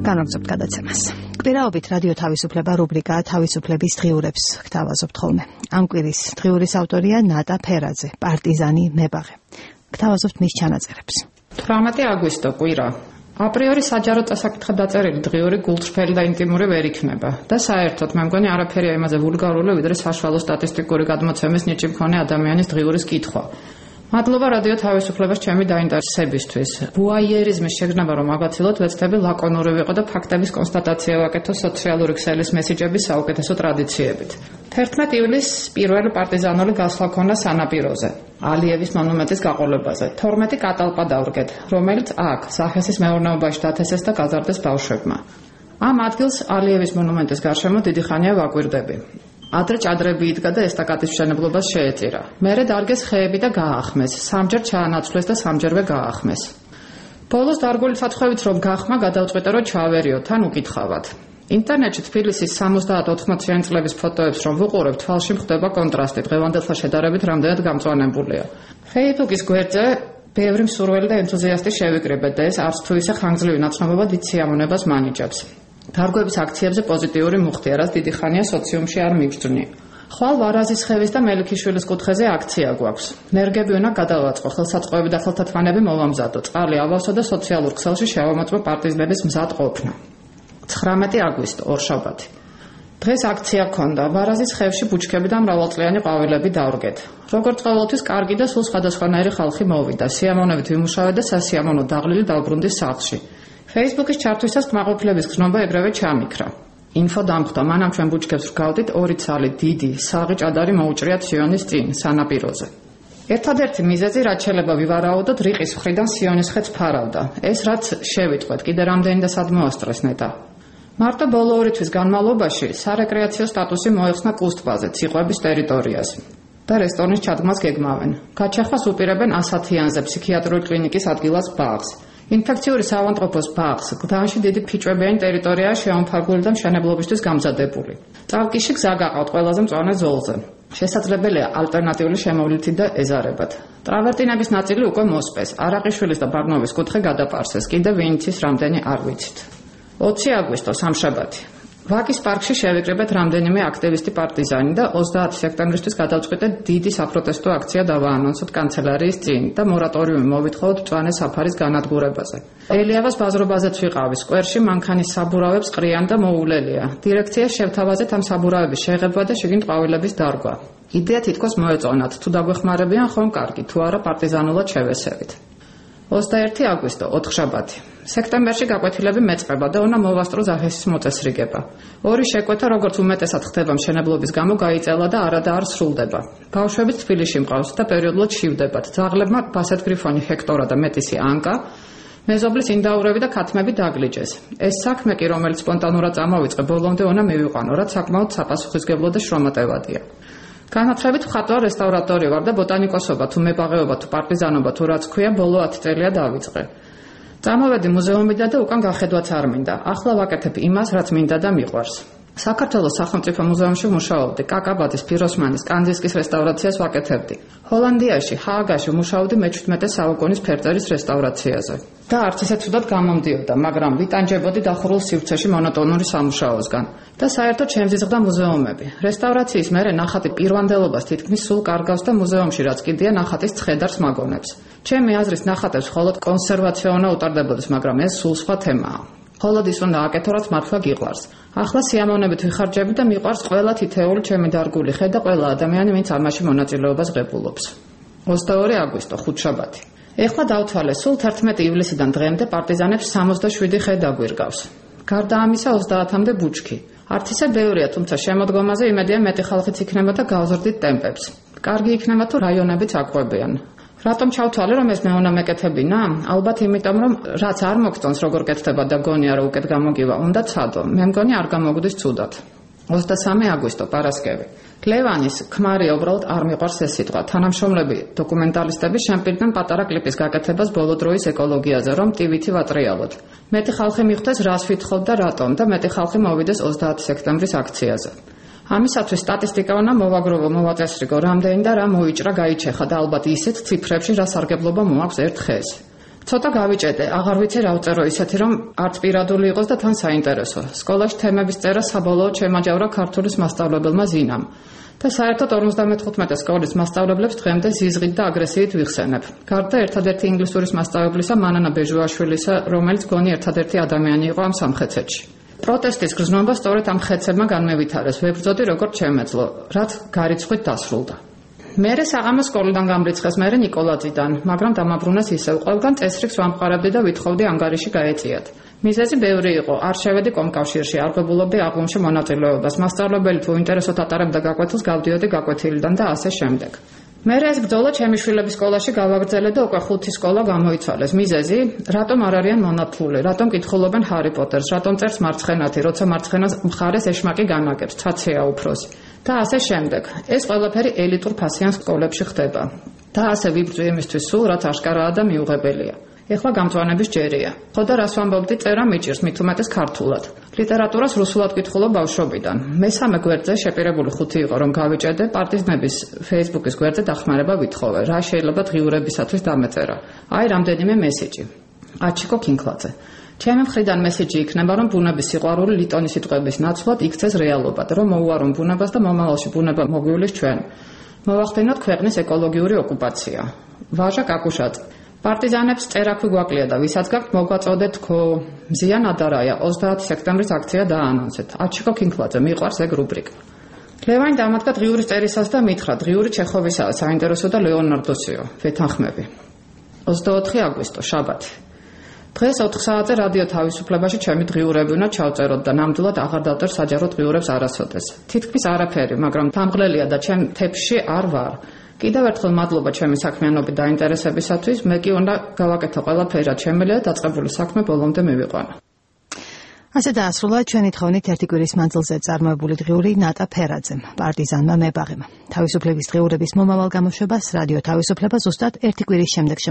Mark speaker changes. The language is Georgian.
Speaker 1: განაგრძობთ გადაცემას. კვირაობით რადიო თავისუფლება რუბრიკაა თავისუფლების დღიურებს გთავაზობთ ხოლმე. ამ კვირის დღიურის ავტორია ნატა ფერაძე, პარტიზანი მებაღე. გთავაზობთ მის ჩანაწერებს.
Speaker 2: 18 აგვისტო კვირა. აპრიორი საჯარო წასაკითხად დაწერილი დღიური გულწრფელი და ინტიმური ვერ იქნება და საერთოდ მე მგონი არაფერია იმაზე ვულგარული, ვიდრე საშუალო სტატისტიკური გადმოცემის ნიჭი მქონე ადამიანის დღიურის კითხვა. მადლობა რადიო თავისუფლებას ჩემი დაინტერესებისთვის. ვუაიერიზმის შეგრძნება რომ აგაცილოთ, ვეცდები ლაკონური ვიყო და ფაქტების კონსტატაცია ვაკეთო სოციალური ქსელის მესიჯების საუკეთესო ტრადიციებით. 11 ივლისს პირველი პარტიზანული გასვლა ქონდა სანაპიროზე, ალიევის მონუმენტის გაყოლებაზე. 12 კატალპა დავრგეთ, რომელიც აქ, სახესის მეურნეობაში დათესეს და გაზარდეს ბავშვებმა. ამ ადგილს ალიევის მონუმენტის გარშემო დიდი ხანია ვაკვირდები. ადრე ჭადრები იდგა და ესტაკადის მშენებლობას შეეწირა. მერე დარგეს ხეები და გაახმეს, სამჯერ ჩაანაცვლეს და სამჯერვე გაახმეს. ბოლოს დარგული სათხოვით რომ გახმა გადავწყვიტე რომ ჩავერიოთ, თან უკითხავად. ინტერნეტში თბილისის 70-80 წლების ფოტოებს რომ ვუყურებ, თვალში მხდება კონტრასტი, დღევანდელთან შედარებით რამდენად გამწვანებულია. Facebook-ის გვერდზე ბევრი მსურველი და ენთუზიასტი შევიკრიბეთ და ეს არც თუ ისე ხანგრძლივი ნაცნობობა დიდ სიამოვნებას მანიჭებს. დარგვების აქციებზე პოზიტიური მუხტია, რაც დიდი ხანია სოციუმში არ მიბრძნი. ხვალ ვარაზის ხევის და მელიქიშვილის კუთხეზე აქცია გვაქვს. ნერგები უნდა გადავაწყო, ხელსაწყოები და ხელთათმანები მოვამზადო, წყალი ავავსო და სოციალურ ქსელში შევამოწმო პარტიზნების მზად ყოფნა. 19 აგვისტო, ორშაბათი. დღეს აქცია ქონდა. ვარაზის ხევში ბუჩქები და მრავალწლიანი ყვავილები დავრგეთ. როგორც ყოველთვის კარგი და სულ სხვადასხვანაირი ხალხი მოვიდა. სიამოვნებით ვიმუშავე და სასიამოვნო დაღლილი დავბრუნდი სახლში. Facebook-ის ჩართვისას კმაყოფილების გზნობა ეგრევე ჩამიქრა. ინფო დამხვდა, მანამ ჩვენ ბუჩქებს ვგავდით 2 ცალი დიდი, საღი ჭადარი მოუჭრიათ სიონის წინ, სანაპიროზე. ერთადერთი მიზეზი რაც შეიძლება ვივარაუდოთ, რიყის მხრიდან სიონის ხეც ფარავდა. ეს რაც შევიტყვეთ, კიდე რამდენი და სად მოასწრეს ნეტა. მარტო ბოლო 2 თვის განმავლობაში სარეკრეაციო სტატუსი მოეხსნა კუსტბაზე, ციყვების ტერიტორიაზე და რესტორნის ჩადგმას გეგმავენ. გაჩახვას უპირებენ ასათიანზე ფსიქიატრიული კლინიკის ადგილას ბაღს. ინფექციური საავადმყოფოს ბაღს გდანში დიდი ფიჭვებიანი ტერიტორია შეამფარგლული და მშენებლობისთვის გამზადებული. წავკიში გზა გაყავთ ყველაზე მწვანე ზოლზე. შესაძლებელია ალტერნატიული შემოვლითი და ეზარებად. ტრავერტინების ნაწილი უკვე მოსპეს. არაყიშვილის და ბარნოვის კუთხე გადაპარსეს. კიდევ ვინიცის რამდენი არ ვიცით. 20 აგვისტო, სამშაბათი. ვაკის პარკში შევიკრიბეთ რამდენიმე აქტივისტი პარტიზანი და 30 სექტემბრისთვის გადავწყვიტეთ დიდი საპროტესტო აქცია დავაანონსოთ კანცელარიის წინ და მორატორიუმი მოვითხოვოთ მწვანე საფარის განადგურებაზე. ელიავას ბაზრობაზეც ვიყავი, სკვერში მანქანის საბურავებს ყრიან და მოულელია. დირექციას შევთავაზეთ ამ საბურავების შეღება და შიგნით ყვავილების დარგვა. იდეა თითქოს მოეწონათ, თუ დაგვეხმარებიან ხომ კარგი, თუ არა პარტიზანულად შევესევით. 21 აგვისტო, ოთხშაბათი. სექტემბერში გაკვეთილები მეწყება და უნდა მოვასწრო ზახესის მოწესრიგება. 2 შეკვეთა როგორც უმეტესად ხდება მშენებლობის გამო გაიწელა და არადარ სრულდება. ბავშვები თბილისში მყავს და პერიოდულად შივდებათ. ძაღლებმა ბასეთ გრიფონი ჰექტორა და მეტისი ანკა, მეზობლის ინდაურები და ქათმები დაგლიჯეს. ეს საქმე კი რომელიც სპონტანურად წამოვიწყე, ბოლომდე უნდა მივიყვანო, რაც საკმაოდ საპასუხისმგებლო და შრომატევადია. განათლებით მხატვარ რესტავრატორი ვარ და ბოტანიკოსობა თუ მებაღეობა თუ პარტიზანობა თუ რაც ქვია ბოლო 10 წელია დავიწყე. წამოვედი მუზეუმიდან და უკან გახედვაც არ მინდა. ახლა ვაკეთებ იმას, რაც მინდა და მიყვარს. საქართველოს სახელმწიფო მუზეუმში მუშაობდი, კაკაბაძის, ფიროსმანის, კანძისკის რესტავრაციას ვაკეთებდი. ჰოლანდიაში, ჰააგაში მუშაობდი მე-17 საუკუნის ფერწერის რესტავრაციაზე. და არც ისე ცუდად გამომდიოდა, მაგრამ ვიტანჯებოდი დახურულ სივრცეში მონოტონური სამუშაოსგან. და საერთოდ შემზიზღდა მუზეუმები. რესტავრაციის მერე ნახატი პირვანდელობას თითქმის სულ კარგავს და მუზეუმში რაც კიდია ნახატის ცხედარს მაგონებს. ჩემი აზრის ნახატებს მხოლოდ კონსერვაცია უნდა უტარდებოდეს, მაგრამ ეს სულ სხვა თემაა. მხოლოდ ის უნდა აკეთო, რაც მართლა გიყვარს. ახლა სიამოვნებით ვიხარჯები და მიყვარს ყველა თითეული ჩემი დარგული ხე და ყველა ადამიანი, ვინც ამაში მონაწილეობას ღებულობს. 22 აგვისტო, ხუთშაბათი. ეხლა დავთვალე, სულ 11 ივლისიდან დღემდე პარტიზანებს 67 ხე დაგვირგავს. გარდა ამისა 30-მდე ბუჩქი. არც ისე ბევრია, თუმცა შემოდგომაზე იმედია მეტი ხალხიც იქნება და გავზრდით ტემპებს. კარგი იქნება თუ რაიონებიც აყვებიან. რატომ ჩავთვალე რომ ეს მე უნდა მეკეთებინა? ალბათ იმიტომ რომ რაც არ მოგწონს როგორ კეთდება და გონია რომ უკეთ გამოგივა, უნდა ცადო. მე მგონი არ გამოგვდის ცუდად. 23 აგვისტო, პარასკევი. ლევანის ქმარია უბრალოდ არ მიყვარს ეს სიტყვა. თანამშრომლები დოკუმენტალისტები შემპირდნენ პატარა კლიპის გაკეთებას ბოლო დროის ეკოლოგიაზე, რომ ტივითი ვატრიალოთ. მეტი ხალხი მიხვდეს რას ვითხოვთ და რატომ და მეტი ხალხი მოვიდეს 30 სექტემბრის აქციაზე. ამისათვის სტატისტიკა უნდა მოვაგროვო, მოვაწესრიგო, რამდენი და რა მოიჭრა გაიჩეხა და ალბათ ისეთ ციფრებში, რა სარგებლობა მოაქვს ერთ ხეს. ცოტა გავიჭედე, აღარ ვიცი რა ვწერო ისეთი, რომ არც პირადული იყოს და თან საინტერესო. სკოლაში თემების წერა საბოლოოდ შემაჯავრა ქართულის მასწავლებელმა ზინამ. და საერთოდ 55 სკოლის მასწავლებლებს დღემდე ზიზღით და აგრესიით ვიხსენებ. გარდა ერთადერთი ინგლისურის მასწავლებლისა მანანა ბეჟუაშვილისა, რომელიც გონი ერთადერთი ადამიანი იყო ამ სამხეცეთში. პროტესტის გრძნობა სწორედ ამ ხეცებმა განმევითარეს. ვებრძოდი როგორც შემეძლო, რაც გარიცხვით დასრულდა. მერე საღამოს სკოლიდან გამრიცხეს მერე ნიკოლაძიდან, მაგრამ დამაბრუნეს ისევ. ყველგან წესრიგს ვამყარებდი და ვითხოვდი ანგარიში გაეწიათ. მიზეზი ბევრი იყო, არ შევედი კომკავშირში, არ ყვებულობდი აღლუმში მონაწილეობას. მასწავლებელი თუ ინტერესოდ ატარებდა გაკვეთილს, გავდიოდი გაკვეთილიდან და ასე შემდეგ. მერე ეს ბრძოლა ჩემი შვილების სკოლაში გავაგრძელე და უკვე 5 სკოლა გამოიცვალეს. მიზეზი, რატომ არ არიან მონათლული, რატომ კითხულობენ ჰარი პოტერს, რატომ წერს მარცხენათი, როცა მარცხენას მხარეს ეშმაკი განაგებს, ცაცია უფროსი. და ასე შემდეგ. ეს ყველაფერი ელიტურ ფასიან სკოლებში ხდება. და ასე ვიბრძვი იმისთვის სულ, რაც აშკარაა და მიუღებელია. ეხლა გამწვანების ჯერია. ხო და რას ვამბობდი, წერა მიჭირს, მით უმეტეს ქართულად. ლიტერატურას რუსულად კითხულობ ბავშვობიდან. მესამე გვერდზე შეპირებული 5 იყო, რომ გავიჭედე, პარტიზნების Facebook-ის გვერდზე დახმარება ვითხოვე. რა შეიძლება დღიურებისათვის დამეწერა. აი რამდენიმე მესიჯი. აჩიკო კინკლაძე. ჩემი მხრიდან მესიჯი იქნება, რომ ბუნების სიყვარული ლიტონის სიტყვების ნაცვლად იქცეს რეალობად, რომ მოუარონ ბუნებას და მომავალში ბუნება მოგვივლის ჩვენ. მოვახდინოთ ქვეყნის ეკოლოგიური ოკუპაცია. ვაჟა კაკუშაძე. პარტიზანებს წერაქვი გვაკლია და ვისაც გაქვთ მოგვაწოდეთ თქო. მზია ნადარაია 30 სექტემბრის აქცია დააანონსეთ. აჩიკო კინკლაძე მიყვარს ეგ რუბრიკა. ლევანი დამადგა დღიურის წერისას და მითხრა დღიური ჩეხოვისაა საინტერესო და ლეონარდოსიო. ვეთანხმები. 24 აგვისტო შაბათი. დღეს 4 საათზე რადიო თავისუფლებაში ჩემი დღიურები უნდა ჩავწეროთ და ნამდვილად აღარ დავწერ საჯარო დღიურებს არასოდეს. თითქმის არაფერი, მაგრამ დამღლელია და ჩემ თეფში არ ვარ. კიდევ ერთხელ მადლობა ჩემი საქმიანობით დაინტერესებისათვის. მე კი უნდა გავაკეთო ყველაფერი, რაც შემიძლია და დაწყებული საქმე ბოლომდე მივიყვანო.
Speaker 1: ასე დაასრულა ჩვენი თხოვნით ერთი კვირის მანძილზე წარმოებული დღიური ნატა ფერაძემ, პარტიზანმა მებაღემ. თავისუფლების დღიურების მომავალ გამოშვებას რადიო თავისუფლება ზუსტად ერთი კვირის შემდეგ